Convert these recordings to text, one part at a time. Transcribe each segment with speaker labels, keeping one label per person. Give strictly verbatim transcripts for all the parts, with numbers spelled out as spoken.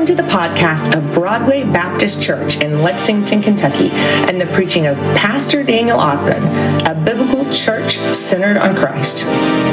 Speaker 1: Welcome to the podcast of Broadway Baptist Church in Lexington, Kentucky, and the preaching of Pastor Daniel Othman, a biblical church centered on Christ.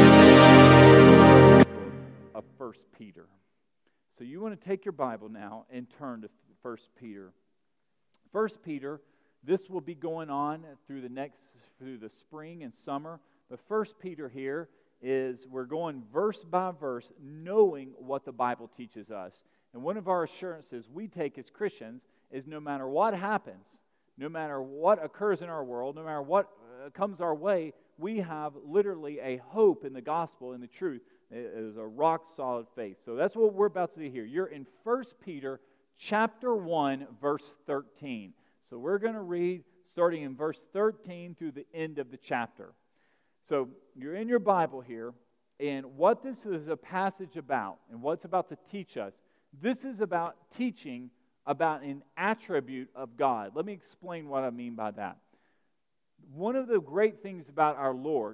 Speaker 2: Of First Peter. So you want to take your Bible now and turn to First Peter. First Peter, this will be going on through the next, through the spring and summer. But First Peter here is we're going verse by verse, knowing what the Bible teaches us. And one of our assurances we take as Christians is no matter what happens, no matter what occurs in our world, no matter what uh, comes our way, we have literally a hope in the gospel and the truth. It is a rock-solid faith. So that's what we're about to do here. You're in First Peter chapter one, verse thirteen. So we're going to read starting in verse thirteen through the end of the chapter. So you're in your Bible here, and what this is a passage about, and what's about to teach us, this is about teaching about an attribute of God. Let me explain what I mean by that. One of the great things about our Lord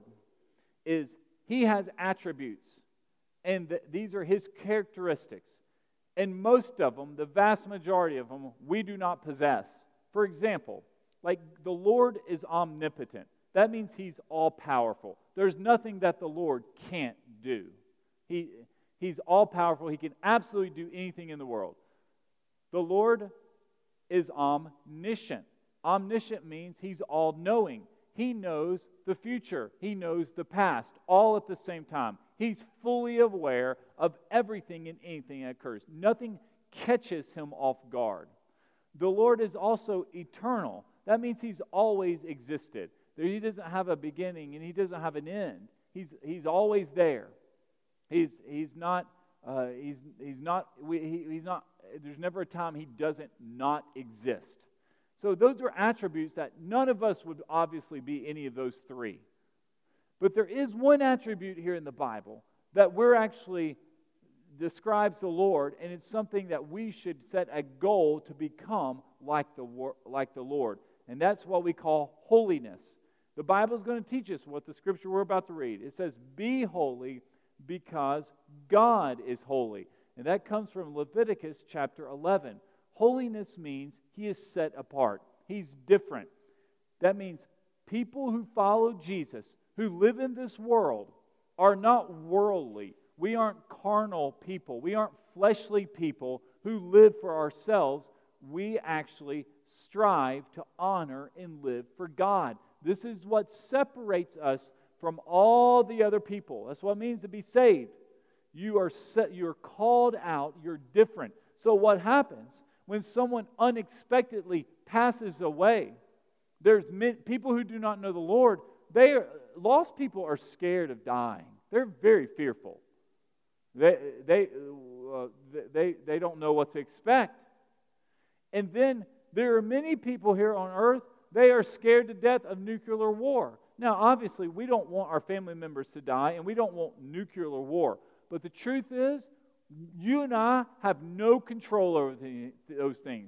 Speaker 2: is He has attributes, and th- these are His characteristics. And most of them, the vast majority of them, we do not possess. For example, like the Lord is omnipotent. That means He's all-powerful. There's nothing that the Lord can't do. He, he's all-powerful. He can absolutely do anything in the world. The Lord is omniscient. Omniscient means He's all-knowing. He knows the future. He knows the past, all at the same time. He's fully aware of everything and anything that occurs. Nothing catches Him off guard. The Lord is also eternal. That means He's always existed. He doesn't have a beginning and He doesn't have an end. He's He's always there. He's He's not uh, he's he's not we, he, he's not. There's never a time He doesn't not exist. So those are attributes that none of us would obviously be any of those three. But there is one attribute here in the Bible that we're actually describes the Lord, and it's something that we should set a goal to become like the like the Lord, and that's what we call holiness. The Bible is going to teach us what the scripture we're about to read. It says, "Be holy because God is holy," and that comes from Leviticus chapter eleven. Holiness means He is set apart. He's different. That means people who follow Jesus, who live in this world, are not worldly. We aren't carnal people. We aren't fleshly people who live for ourselves. We actually strive to honor and live for God. This is what separates us from all the other people. That's what it means to be saved. You are set, you're called out, you're different. So what happens when someone unexpectedly passes away? There's people who do not know the Lord. They are, lost people are scared of dying. They're very fearful. They they uh, they they don't know what to expect. And then there are many people here on earth, they are scared to death of nuclear war. Now, obviously, we don't want our family members to die, and we don't want nuclear war. But the truth is, you and I have no control over the, those things.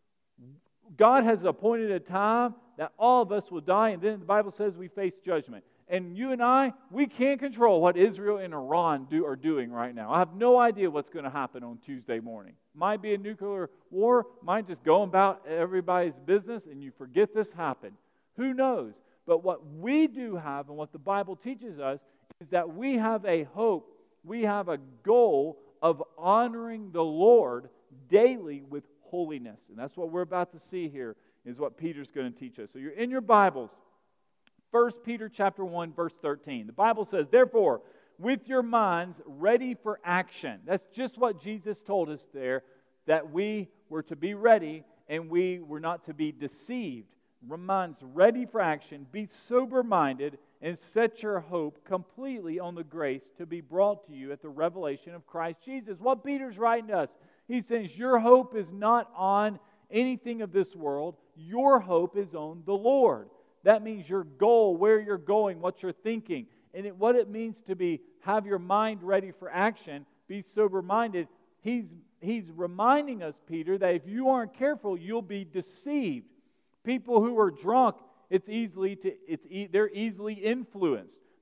Speaker 2: God has appointed a time that all of us will die, and then the Bible says we face judgment. And you and I, we can't control what Israel and Iran do are doing right now. I have no idea what's going to happen on Tuesday morning. Might be a nuclear war, might just go about everybody's business and you forget this happened. Who knows? But what we do have and what the Bible teaches us is that we have a hope, we have a goal of honoring the Lord daily with holiness. And that's what we're about to see here, is what Peter's going to teach us. So you're in your Bibles. First Peter chapter one, verse thirteen. The Bible says, "Therefore, with your minds ready for action." That's just what Jesus told us there, that we were to be ready and we were not to be deceived. Minds ready for action. Be sober-minded and set your hope completely on the grace to be brought to you at the revelation of Christ Jesus. What Peter's writing to us, he says, your hope is not on anything of this world. Your hope is on the Lord. That means your goal, where you're going, what you're thinking, and it, what it means to be have your mind ready for action, be sober-minded. He's he's reminding us, Peter, that if you aren't careful, you'll be deceived. People who are drunk, it's easily to it's e- they're easily influenced.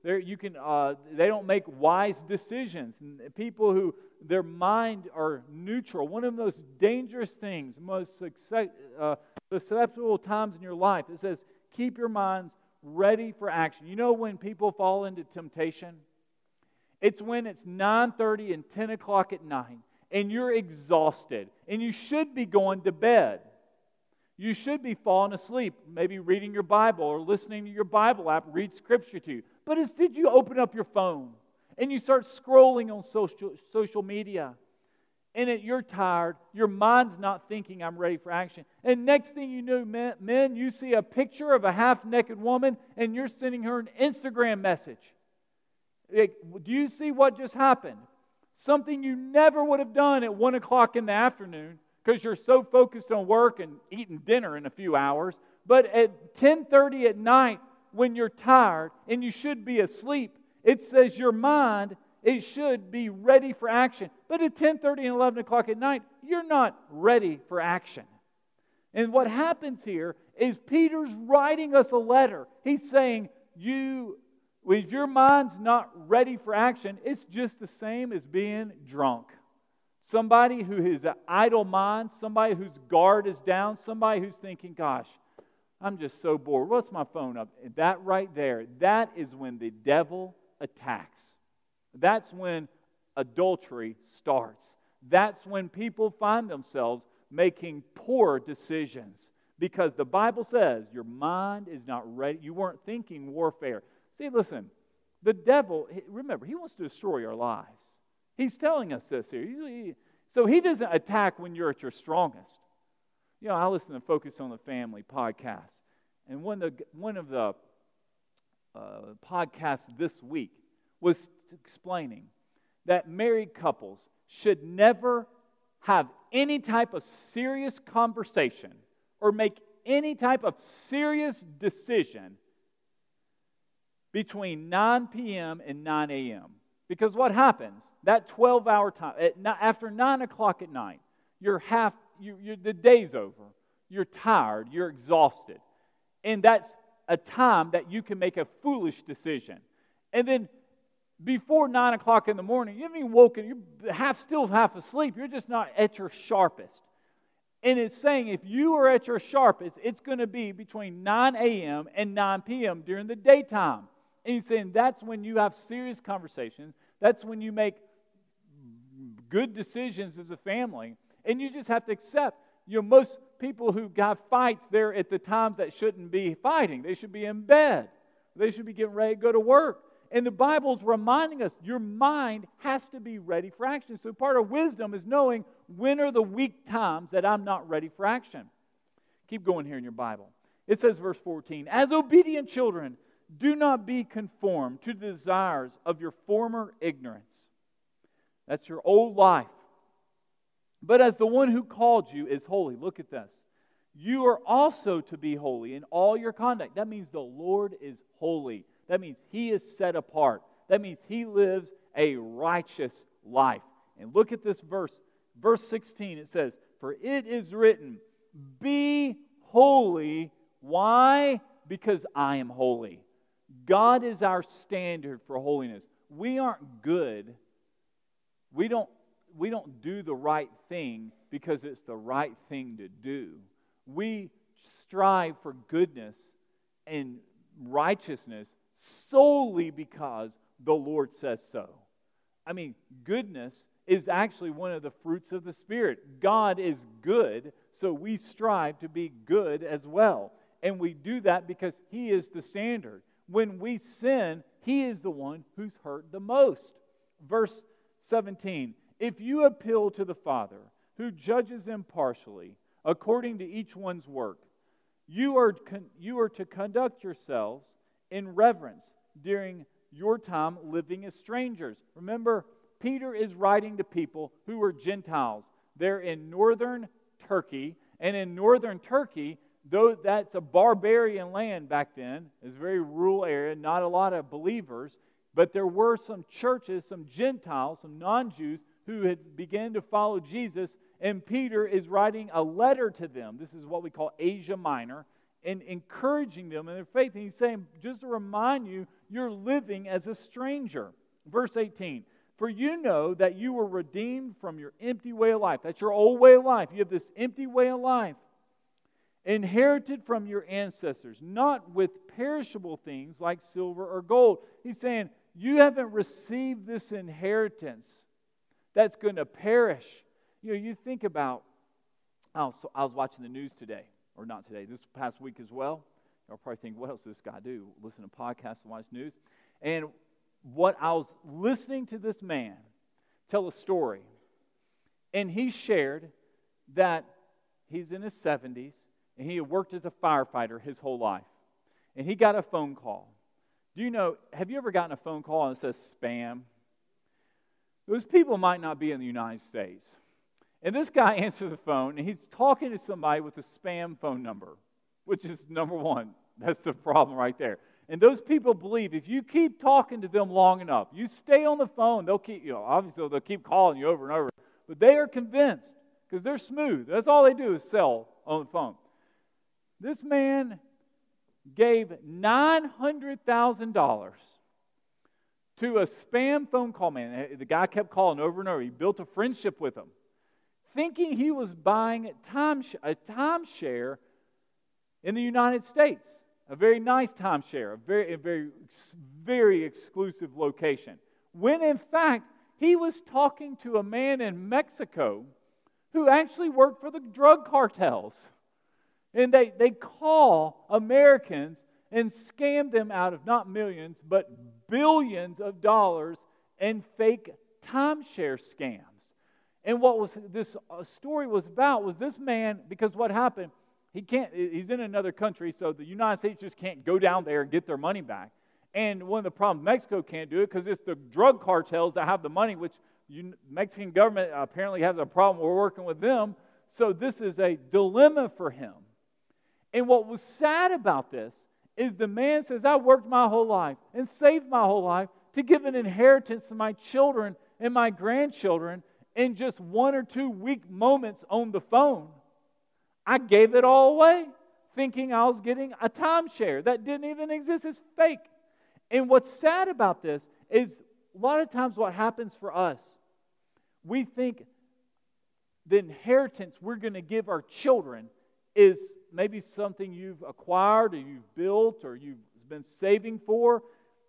Speaker 2: They're, you can, uh, they don't make wise decisions. And people who, their mind are neutral. One of the most dangerous things, most success, uh, susceptible times in your life, it says, keep your minds ready for action. You know when people fall into temptation? It's when it's nine thirty and ten o'clock at night, and you're exhausted, and you should be going to bed. You should be falling asleep, maybe reading your Bible or listening to your Bible app read Scripture to you. But instead you open up your phone, and you start scrolling on social, social media. And it, you're tired, your mind's not thinking, I'm ready for action. And next thing you know, men, men, you see a picture of a half-naked woman, and you're sending her an Instagram message. It, do you see what just happened? Something you never would have done at one o'clock in the afternoon because you're so focused on work and eating dinner in a few hours. But at ten thirty at night, when you're tired and you should be asleep, it says your mind, it should be ready for action. But at ten thirty and eleven o'clock at night, you're not ready for action. And what happens here is Peter's writing us a letter. He's saying, you... if your mind's not ready for action, it's just the same as being drunk. Somebody who has an idle mind, somebody whose guard is down, somebody who's thinking, gosh, I'm just so bored. What's my phone up? And that right there, that is when the devil attacks. That's when adultery starts. That's when people find themselves making poor decisions. Because the Bible says your mind is not ready. You weren't thinking warfare. See, listen, the devil, remember, he wants to destroy our lives. He's telling us this here. He, so he doesn't attack when you're at your strongest. You know, I listen to Focus on the Family podcast, and one of the, one of the uh, podcasts this week was explaining that married couples should never have any type of serious conversation or make any type of serious decision between nine p.m. and nine a.m. Because what happens, that twelve-hour time, at, after nine o'clock at night, you're half, you, you're, the day's over. You're tired. You're exhausted. And that's a time that you can make a foolish decision. And then before nine o'clock in the morning, you haven't even woken, you're half, still half asleep. You're just not at your sharpest. And it's saying if you are at your sharpest, it's going to be between nine a.m. and nine p.m. during the daytime. And he's saying that's when you have serious conversations. That's when you make good decisions as a family. And you just have to accept, you know, most people who have fights, they're at the times that shouldn't be fighting. They should be in bed. They should be getting ready to go to work. And the Bible's reminding us your mind has to be ready for action. So part of wisdom is knowing when are the weak times that I'm not ready for action. Keep going here in your Bible. It says, verse fourteen, as obedient children, do not be conformed to the desires of your former ignorance. That's your old life. But as the one who called you is holy, look at this. You are also to be holy in all your conduct. That means the Lord is holy. That means He is set apart. That means He lives a righteous life. And look at this verse. Verse sixteen, it says, for it is written, be holy. Why? Because I am holy. God is our standard for holiness. We aren't good. We don't, we don't do the right thing because it's the right thing to do. We strive for goodness and righteousness solely because the Lord says so. I mean, goodness is actually one of the fruits of the Spirit. God is good, so we strive to be good as well. And we do that because He is the standard. When we sin, He is the one who's hurt the most. Verse seventeen, if you appeal to the Father, who judges impartially, according to each one's work, you are, con- you are to conduct yourselves in reverence during your time living as strangers. Remember, Peter is writing to people who are Gentiles. They're in northern Turkey, and in northern Turkey, though that's a barbarian land back then, it's a very rural area, not a lot of believers, but there were some churches, some Gentiles, some non-Jews who had begun to follow Jesus, and Peter is writing a letter to them. This is what we call Asia Minor, and encouraging them in their faith. And he's saying, just to remind you, you're living as a stranger. Verse eighteen, for you know that you were redeemed from your empty way of life. That's your old way of life. You have this empty way of life, inherited from your ancestors, not with perishable things like silver or gold. He's saying, you haven't received this inheritance that's going to perish. You know, you think about, I was, I was watching the news today, or not today, this past week as well. You'll probably think, what else does this guy do? Listen to podcasts and watch news. And what I was listening to this man tell a story, and he shared that he's in his seventies, and he had worked as a firefighter his whole life. And he got a phone call. Do you know, have you ever gotten a phone call and it says spam? Those people might not be in the United States. And this guy answered the phone, and he's talking to somebody with a spam phone number, which is number one. That's the problem right there. And those people believe if you keep talking to them long enough, you stay on the phone, they'll keep, you know, obviously they'll keep calling you over and over. But they are convinced, because they're smooth. That's all they do is sell on the phone. This man gave nine hundred thousand dollars to a spam phone call man. The guy kept calling over and over. He built a friendship with him, thinking he was buying time, a timeshare in the United States. A very nice timeshare, a very, a very, very exclusive location. When in fact, he was talking to a man in Mexico who actually worked for the drug cartels. And they, they call Americans and scam them out of not millions, but billions of dollars in fake timeshare scams. And what was this story was about was this man, because what happened, he can't, he's in another country, so the United States just can't go down there and get their money back. And one of the problems, Mexico can't do it because it's the drug cartels that have the money, which the Mexican government apparently has a problem. We're working with them. So this is a dilemma for him. And what was sad about this is the man says, I worked my whole life and saved my whole life to give an inheritance to my children and my grandchildren in just one or two weak moments on the phone. I gave it all away, thinking I was getting a timeshare that didn't even exist. It's fake. And what's sad about this is a lot of times what happens for us, we think the inheritance we're going to give our children is maybe something you've acquired or you've built or you've been saving for.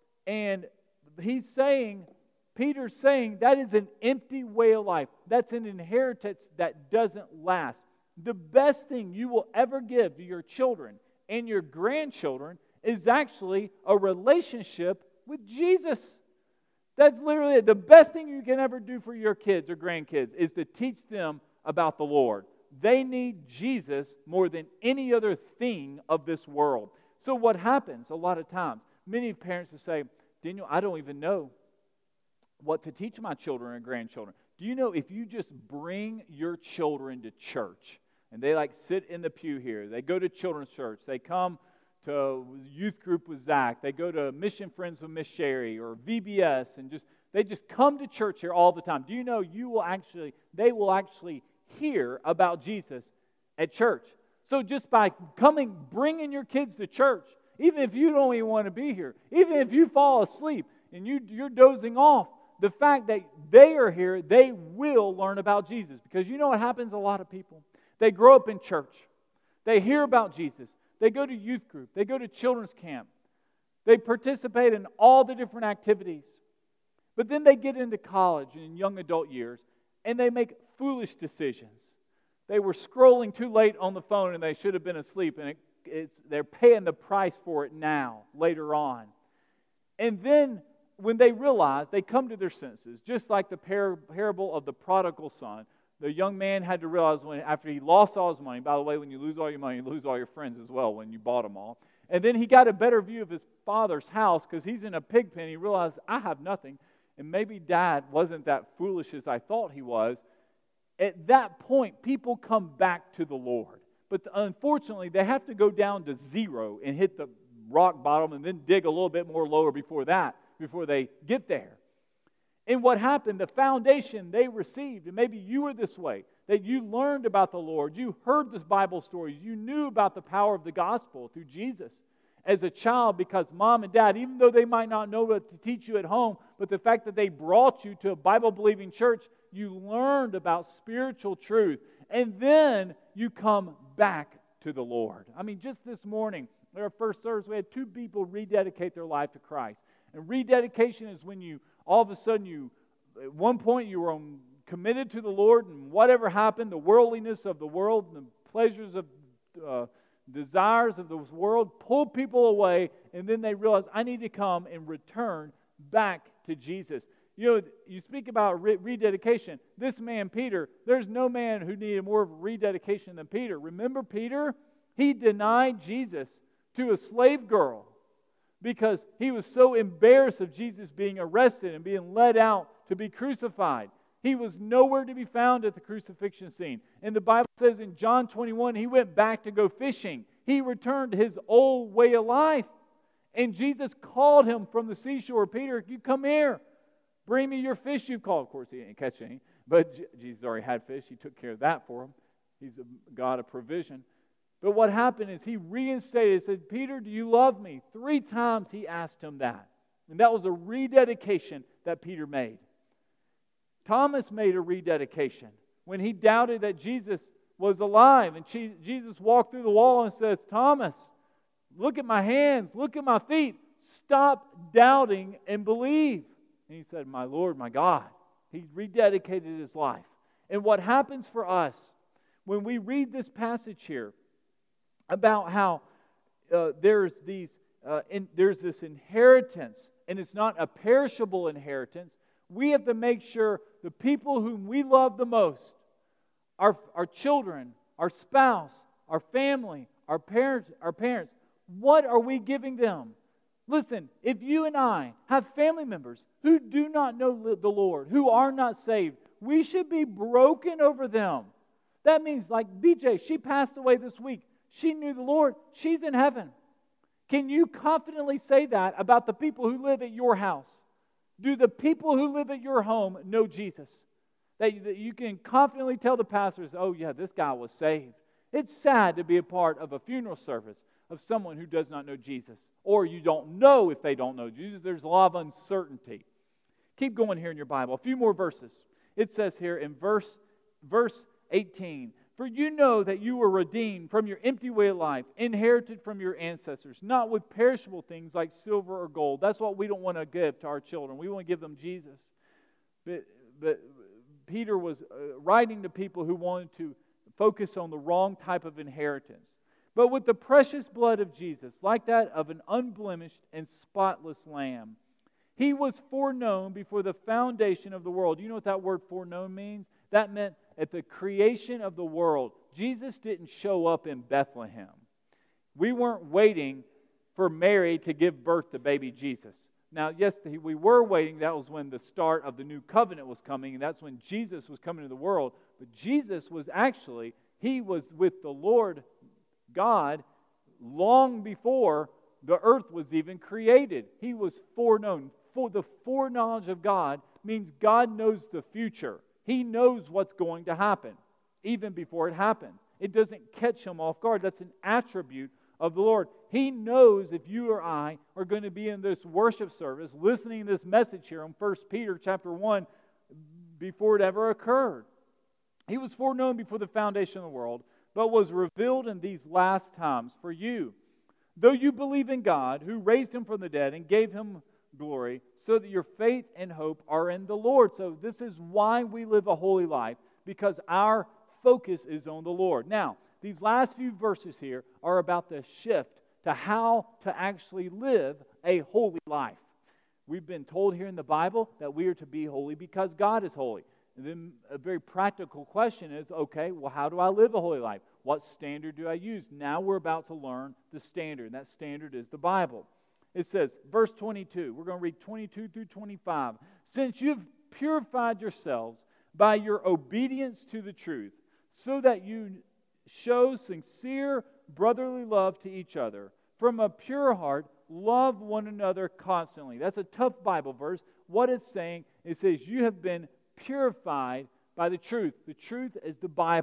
Speaker 2: And he's saying, Peter's saying, that is an empty way of life. That's an inheritance that doesn't last. The best thing you will ever give to your children and your grandchildren is actually a relationship with Jesus. That's literally it. The best thing you can ever do for your kids or grandkids is to teach them about the Lord. They need Jesus more than any other thing of this world. So what happens a lot of times, many parents will say, Daniel, I don't even know what to teach my children and grandchildren. Do you know if you just bring your children to church, and they like sit in the pew here, they go to children's church, they come to youth group with Zach, they go to Mission Friends with Miss Sherry or V B S, and just they just come to church here all the time. Do you know you will actually, they will actually hear about Jesus at church. So just by coming, bringing your kids to church, even if you don't even want to be here, even if you fall asleep and you, you're dozing off, the fact that they are here, they will learn about Jesus. Because you know what happens to a lot of people? They grow up in church. They hear about Jesus. They go to youth group. They go to children's camp. They participate in all the different activities. But then they get into college and in young adult years, and they make foolish decisions. They were scrolling too late on the phone and they should have been asleep, and it, it's, they're paying the price for it now, later on. And then when they realize, they come to their senses, just like the par- parable of the prodigal son. The young man had to realize when after he lost all his money, by the way, when you lose all your money, you lose all your friends as well when you bought them all. And then he got a better view of his father's house because he's in a pig pen. He realized, I have nothing. And maybe Dad wasn't that foolish as I thought he was. At that point, people come back to the Lord. But unfortunately, they have to go down to zero and hit the rock bottom and then dig a little bit more lower before that, before they get there. And what happened, the foundation they received, and maybe you were this way, that you learned about the Lord, you heard the Bible stories, you knew about the power of the gospel through Jesus. as a child because mom and dad, even though they might not know what to teach you at home, but the fact that they brought you to a Bible-believing church, you learned about spiritual truth. And then you come back to the Lord. I mean, just this morning, at our first service, we had two people rededicate their life to Christ. And rededication is when you, all of a sudden, you, at one point you were on, committed to the Lord, and whatever happened, the worldliness of the world, and the pleasures of uh, desires of this world, pulled people away, and then they realized, I need to come and return back to Jesus. You know, you speak about re- rededication. This man, Peter, there's no man who needed more of rededication than Peter. Remember Peter? He denied Jesus to a slave girl because he was so embarrassed of Jesus being arrested and being led out to be crucified. He was nowhere to be found at the crucifixion scene. And the Bible says in John twenty-one, he went back to go fishing. He returned to his old way of life. And Jesus called him from the seashore, Peter, you come here. Bring me your fish you caught. Of course, he didn't catch any. But Jesus already had fish. He took care of that for him. He's a God of provision. But what happened is he reinstated, he said, Peter, do you love me? Three times he asked him that. And that was a rededication that Peter made. Thomas made a rededication when he doubted that Jesus was alive. And Jesus walked through the wall and says, Thomas, look at my hands, look at my feet. Stop doubting and believe. And he said, my Lord, my God. He rededicated his life. And what happens for us when we read this passage here about how uh, there's these uh, in, there's this inheritance, and it's not a perishable inheritance, we have to make sure the people whom we love the most, our, our children, our spouse, our family, our parents, our parents, what are we giving them? Listen, if you and I have family members who do not know the Lord, who are not saved, we should be broken over them. That means like B J, she passed away this week. She knew the Lord. She's in heaven. Can you confidently say that about the people who live at your house? Do the people who live at your home know Jesus? That, that you can confidently tell the pastors, oh yeah, this guy was saved. It's sad to be a part of a funeral service of someone who does not know Jesus. Or you don't know if they don't know Jesus. There's a lot of uncertainty. Keep going here in your Bible. A few more verses. It says here in verse, verse eighteen, for you know that you were redeemed from your empty way of life, inherited from your ancestors, not with perishable things like silver or gold. That's what we don't want to give to our children. We want to give them Jesus. But, but Peter was uh, writing to people who wanted to focus on the wrong type of inheritance. But with the precious blood of Jesus, like that of an unblemished and spotless lamb, he was foreknown before the foundation of the world. You know what that word foreknown means? That meant at the creation of the world. Jesus didn't show up in Bethlehem. We weren't waiting for Mary to give birth to baby Jesus. Now, yes, we were waiting. That was when the start of the new covenant was coming, and that's when Jesus was coming to the world. But Jesus was actually, he was with the Lord God long before the earth was even created. He was foreknown. For the foreknowledge of God means God knows the future. He knows what's going to happen even before it happens. It doesn't catch him off guard. That's an attribute of the Lord. He knows if you or I are going to be in this worship service listening to this message here on First Peter chapter one before it ever occurred. He was foreknown before the foundation of the world, but was revealed in these last times for you. Though you believe in God, who raised him from the dead and gave him glory, so that your faith and hope are in the Lord. So this is why we live a holy life, because our focus is on the Lord. Now, these last few verses here are about the shift to how to actually live a holy life. We've been told here in the Bible that we are to be holy because God is holy. And then a very practical question is, okay, well, how do I live a holy life? What standard do I use? Now we're about to learn the standard, and that standard is the Bible. It says, verse twenty-two, we're going to read twenty-two through twenty-five. Since you've purified yourselves by your obedience to the truth, so that you show sincere brotherly love to each other, from a pure heart, love one another constantly. That's a tough Bible verse. What it's saying, it says you have been purified by the truth. The truth is the Bible.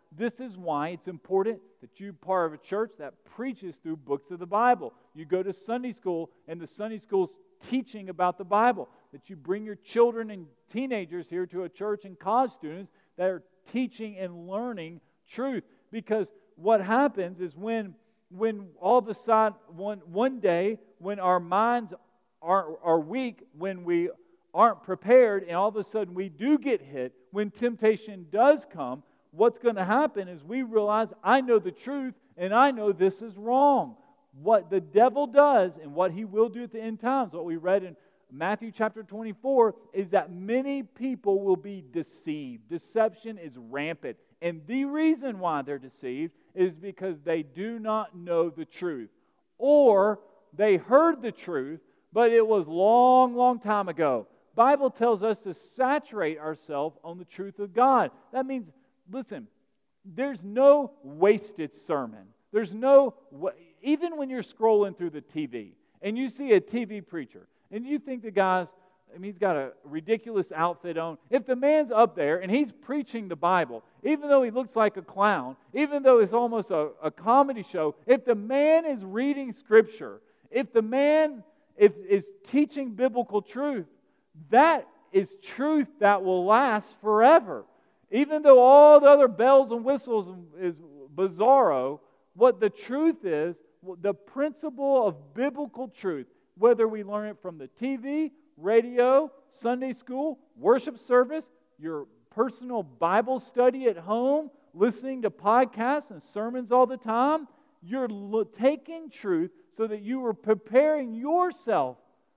Speaker 2: This is why it's important that you're part of a church that preaches through books of the Bible. You go to Sunday school, and the Sunday school's teaching about the Bible. That you bring your children and teenagers here to a church and college students that are teaching and learning truth. Because what happens is when, when all of a sudden, one, one day, when our minds are, are weak, when we aren't prepared, and all of a sudden we do get hit, when temptation does come, what's going to happen is we realize, I know the truth, and I know this is wrong. What the devil does, and what he will do at the end times, what we read in Matthew chapter twenty-four, is that many people will be deceived. Deception is rampant. And the reason why they're deceived is because they do not know the truth. Or they heard the truth, but it was long, long time ago. Bible tells us to saturate ourselves on the truth of God. That means, listen, there's no wasted sermon. There's no, even when you're scrolling through the T V and you see a T V preacher and you think the guy's, I mean, he's got a ridiculous outfit on. If the man's up there and he's preaching the Bible, even though he looks like a clown, even though it's almost a, a comedy show, if the man is reading Scripture, if the man is, is teaching biblical truth, that is truth that will last forever. Even though all the other bells and whistles is bizarro, what the truth is, the principle of biblical truth, whether we learn it from the T V, radio, Sunday school, worship service, your personal Bible study at home, listening to podcasts and sermons all the time, you're taking truth so that you are preparing yourself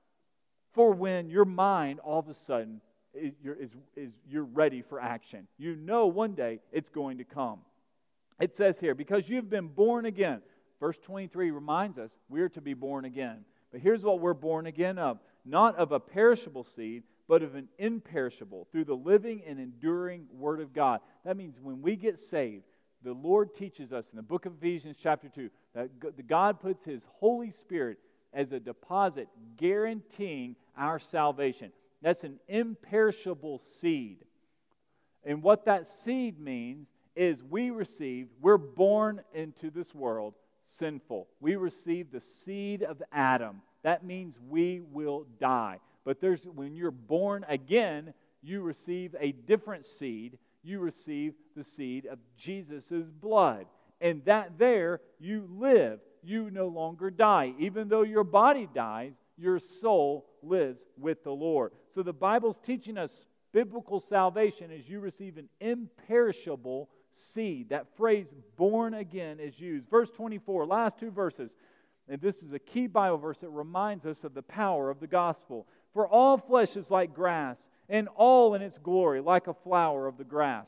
Speaker 2: for when your mind all of a sudden is, is, is you're ready for action. You know one day it's going to come. It says here, because you've been born again. Verse twenty-three reminds us we're to be born again. But here's what we're born again of. Not of a perishable seed, but of an imperishable, through the living and enduring Word of God. That means when we get saved, the Lord teaches us in the book of Ephesians chapter two, that God puts His Holy Spirit as a deposit guaranteeing our salvation. That's an imperishable seed. And what that seed means is we received, we're born into this world sinful. We receive the seed of Adam. That means we will die. But there's when you're born again, you receive a different seed. You receive the seed of Jesus' blood. And that there, you live. You no longer die. Even though your body dies, your soul lives with the Lord. So the Bible's teaching us biblical salvation as you receive an imperishable seed. That phrase, born again, is used. Verse twenty-four, last two verses. And this is a key Bible verse that reminds us of the power of the gospel. For all flesh is like grass, and all in its glory like a flower of the grass.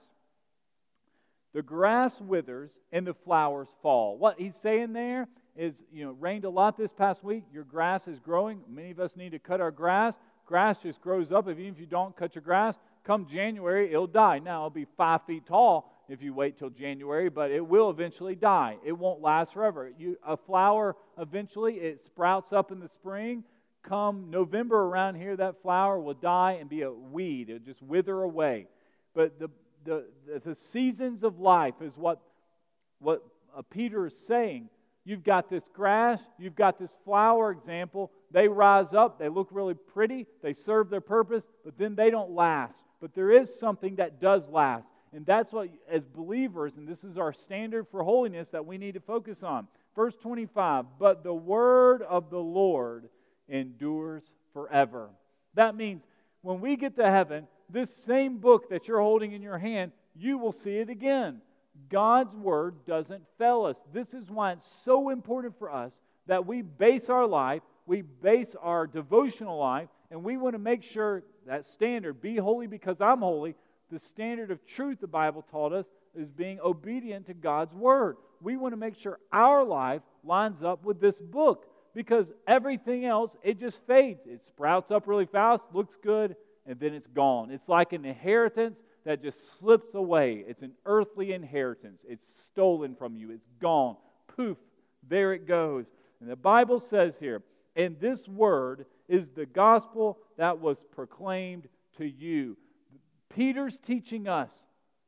Speaker 2: The grass withers and the flowers fall. What he's saying there is, you know, it rained a lot this past week. Your grass is growing. Many of us need to cut our grass. Grass just grows up. Even if you don't cut your grass, come January, it'll die. Now, it'll be five feet tall if you wait till January, but it will eventually die. It won't last forever. You, a flower, eventually, it sprouts up in the spring. Come November around here, that flower will die and be a weed. It'll just wither away. But the the, the seasons of life is what, what uh, Peter is saying. You've got this grass, you've got this flower example. They rise up, they look really pretty, they serve their purpose, but then they don't last. But there is something that does last. And that's what, as believers, and this is our standard for holiness that we need to focus on. Verse twenty-five, but the word of the Lord endures forever. That means when we get to heaven, this same book that you're holding in your hand, you will see it again. God's word doesn't fail us. This is why it's so important for us that we base our life, we base our devotional life, and we want to make sure that standard, be holy because I'm holy, the standard of truth the Bible taught us is being obedient to God's word. We want to make sure our life lines up with this book because everything else, it just fades. It sprouts up really fast, looks good, and then it's gone. It's like an inheritance that just slips away. It's an earthly inheritance. It's stolen from you. It's gone. Poof, there it goes. And the Bible says here, and this word is the gospel that was proclaimed to you. Peter's teaching us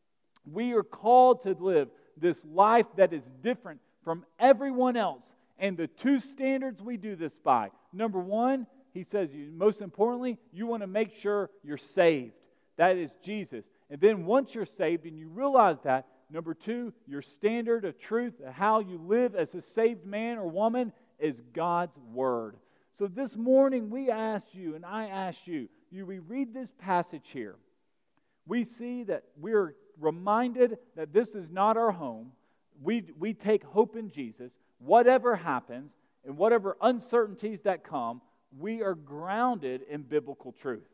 Speaker 2: We are called to live this life that is different from everyone else. And the two standards we do this by. Number one, he says, most importantly, you want to make sure you're saved. That is Jesus. And then once you're saved and you realize that, number two, your standard of truth, how you live as a saved man or woman, is God's Word. So this morning we ask you, and I ask you, you we read this passage here. We see that we're reminded that this is not our home. We, we take hope in Jesus. Whatever happens and whatever uncertainties that come, we are grounded in biblical truth.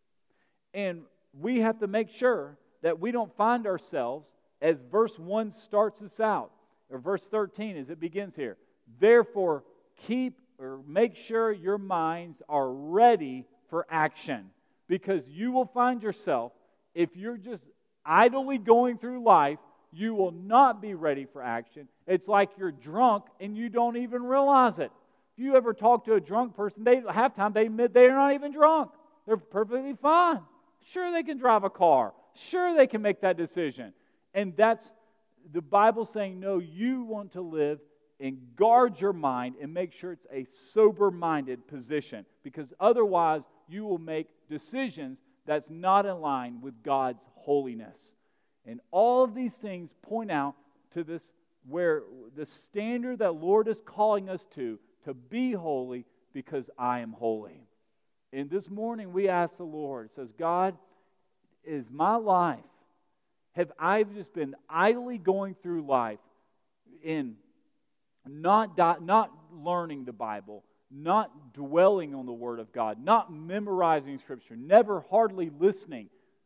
Speaker 2: And we have to make sure that we don't find ourselves, as verse one starts us out, or verse thirteen as it begins here. Therefore, keep or make sure your minds are ready for action. Because you will find yourself, if you're just idly going through life, you will not be ready for action. It's like you're drunk and you don't even realize it. If you ever talk to a drunk person, they half time they admit they're not even drunk. They're perfectly fine. Sure, they can drive a car. Sure, they can make that decision. And that's the Bible saying, no, you want to live and guard your mind and make sure it's a sober-minded position. Because otherwise, you will make decisions that's not in line with God's holiness. And all of these things point out to this, where the standard that Lord is calling us to, to be holy because I am holy. And this morning we ask the Lord, it says, God, is my life, have I just been idly going through life in not, not learning the Bible, not dwelling on the Word of God, not memorizing Scripture, never hardly listening?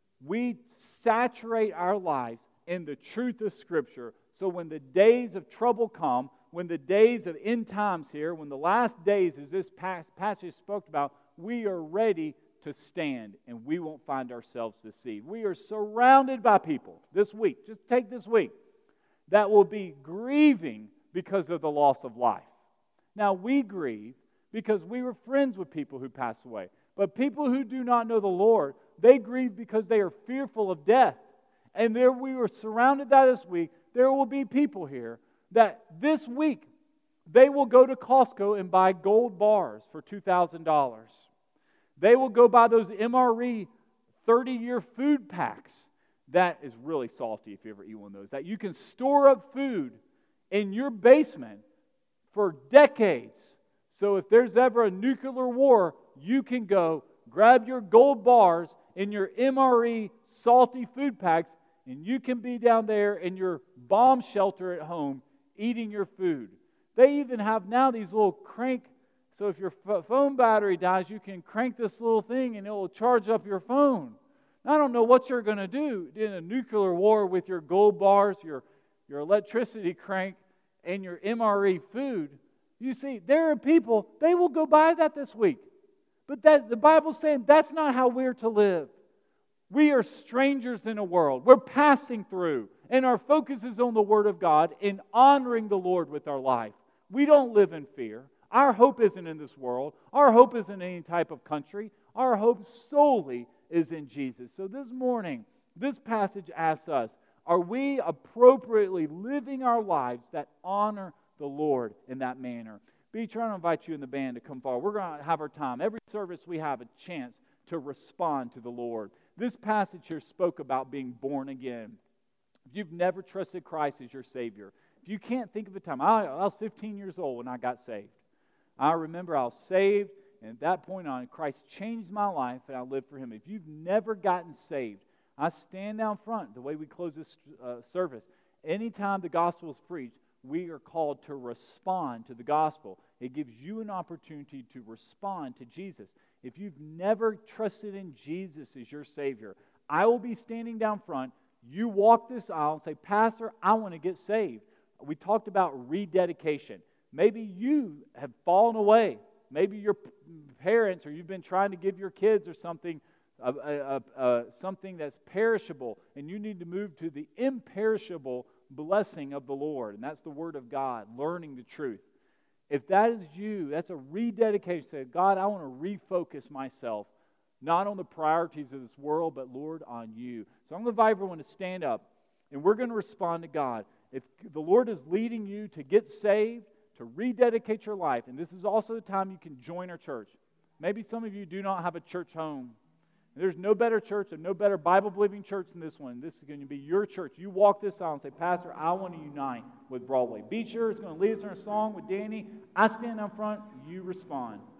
Speaker 2: We saturate our lives in the truth of Scripture, so when the days of trouble come, when the days of end times here, when the last days, as this passage spoke about, we are ready to stand and we won't find ourselves deceived. We are surrounded by people this week, just take this week, that will be grieving because of the loss of life. Now, we grieve because we were friends with people who passed away. But people who do not know the Lord, they grieve because they are fearful of death. And there we were surrounded by this week. There will be people here that this week they will go to Costco and buy gold bars for two thousand dollars. They will go buy those M R E thirty-year food packs. That is really salty if you ever eat one of those. That you can store up food in your basement for decades. So if there's ever a nuclear war, you can go grab your gold bars in your M R E salty food packs, and you can be down there in your bomb shelter at home eating your food. They even have now these little crank, so if your phone battery dies, you can crank this little thing and it will charge up your phone. Now, I don't know what you're going to do in a nuclear war with your gold bars, your, your electricity crank, and your M R E food. You see, there are people, they will go buy that this week. But that the Bible's saying that's not how we're to live. We are strangers in a world. We're passing through. And our focus is on the Word of God in honoring the Lord with our life. We don't live in fear. Our hope isn't in this world. Our hope isn't in any type of country. Our hope solely is in Jesus. So this morning, this passage asks us, are we appropriately living our lives that honor the Lord in that manner? Be trying to invite you in the band to come forward. We're going to have our time. Every service we have a chance to respond to the Lord. This passage here spoke about being born again. If you've never trusted Christ as your Savior, if you can't think of a time, I, I was fifteen years old when I got saved. I remember I was saved, and at that point on, Christ changed my life, and I lived for Him. If you've never gotten saved, I stand down front, the way we close this uh, service. Anytime the gospel is preached, we are called to respond to the gospel. It gives you an opportunity to respond to Jesus. If you've never trusted in Jesus as your Savior, I will be standing down front. You walk this aisle and say, Pastor, I want to get saved. We talked about rededication. Maybe you have fallen away. Maybe your parents, or you've been trying to give your kids or something, uh, uh, uh, something that's perishable, and you need to move to the imperishable blessing of the Lord, and that's the Word of God, learning the truth. If that is you, that's a rededication. Say, God, I want to refocus myself, not on the priorities of this world, but Lord, on you. So I'm going to invite everyone to stand up. and we're going to respond to God. If the Lord is leading you to get saved, to rededicate your life, and this is also the time you can join our church. Maybe some of you do not have a church home. There's no better church and no better Bible-believing church than this one. This is going to be your church. You walk this out and say, Pastor, I want to unite with Broadway. Beecher is going to lead us in a song with Danny. I stand up front. You respond.